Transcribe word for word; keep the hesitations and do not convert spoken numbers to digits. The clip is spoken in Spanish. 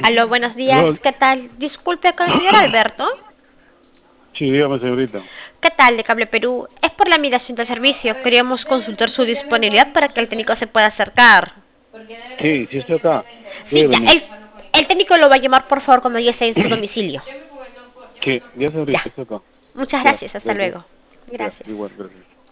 Aló, buenos días, Aló, ¿qué tal? Disculpe, con el señor Alberto. sí, dígame, señorita. ¿Qué tal de Cable Perú? Es por la migración del servicio. Queríamos consultar su disponibilidad para que el técnico se pueda acercar. Sí, sí estoy acá. Sí, Puede ya, venir. el, el técnico lo va a llamar por favor cuando ya esté en su domicilio. Sí, ya Ya. señorita, estoy acá. Muchas Ya, gracias, hasta gracias. luego. Ya, Gracias. igual, gracias.